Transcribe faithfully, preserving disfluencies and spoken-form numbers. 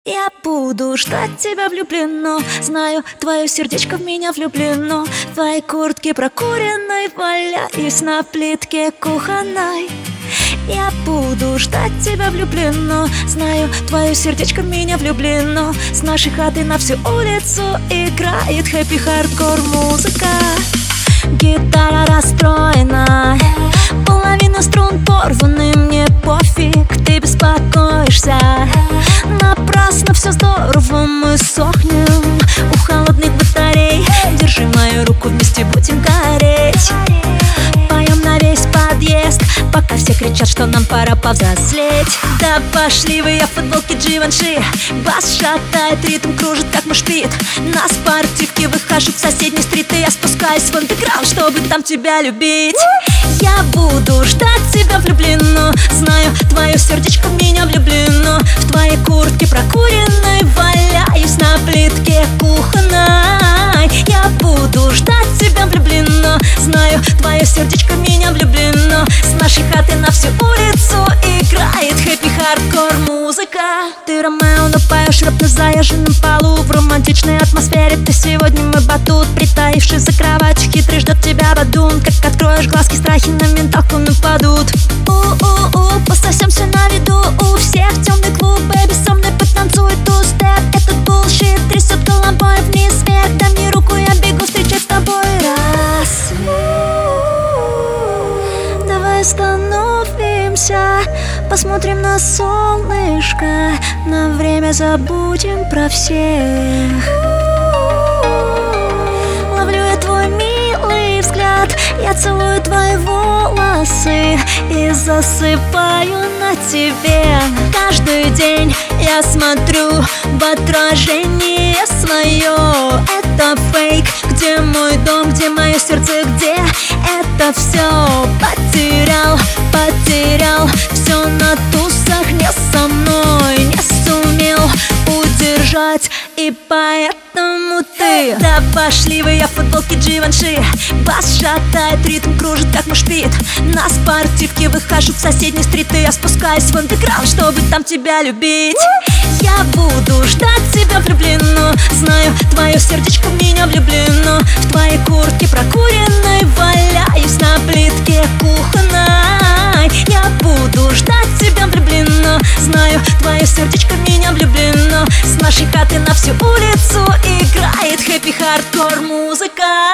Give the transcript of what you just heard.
Я буду ждать тебя влюблено. Знаю, твое сердечко в меня влюблено. В твоей куртке прокуренной валяюсь на плитке кухонной. Я буду ждать тебя влюблено. Знаю, твое сердечко в меня влюблено. С нашей хаты на всю улицу играет хэппи-хардкор музыка. Гитара расстроена, половина струн порваны, мне пофиг, ты беспокоишься. Напрасно, все здорово, мы сохнем у холодных батарей. Держи мою руку, вместе будем гореть. Поем на весь подъезд, пока все кричат, что нам пора повзрослеть. Да пошли вы, я в футболке Givenchy. Бас шатает, ритм кружит, как мушпит. На спортивке выхожу в соседний стрит, и я спускаюсь в андеграунд, чтобы там тебя любить. Я буду ждать тебя влюблено. Знаю, твое сердечко в меня влюблено. В твоей куртке прокуренной валяюсь на плитке кухонной. Я буду ждать тебя влюблено. Знаю, твое сердечко в меня влюблено. С нашей хаты на всю улицу играет хэппи-хардкор музыка. Ты Ромео, но поешь рэп на заезженном полу. В романтичной атмосфере ты сегодня мой батут. Притаившись за кроватью, хитрый ждет тебя бадун. Как откроешь глазки, страхи на менталку нападут. У-у-у, пососемся на виду у всех. Темный клуб, бэби, со мной потанцует ту-степ. Этот булшит трясет головой вниз вверх. Дай мне руку, я бегу встречать с тобой рассвет. Давай остановимся, посмотрим на солнышко. На время забудем про всех. Ловлю я твой милый взгляд, я целую твои волосы и засыпаю на тебе. Каждый день я смотрю в отражение свое. Это фейк, где мой дом, где мое сердце, где это все? Потерял, потерял все на тусах, не со мной, не сумел удержать, и поэтому ты. Да пошли вы, я в футболке Givenchy. Бас шатает, ритм кружит, как мушпит. На спортивке выхожу в соседний стрит, и я спускаюсь в андеграунд, чтобы там тебя любить. Я буду ждать тебя влюблено. Знаю, твое сердечко в меня влюблено. В твоей куртке прокуренной валяюсь на плитке кухонной. Я буду ждать тебя влюблено. Знаю, твое сердечко в меня влюблено. С нашей хаты на всю улицу играет хэппи-хардкор музыка.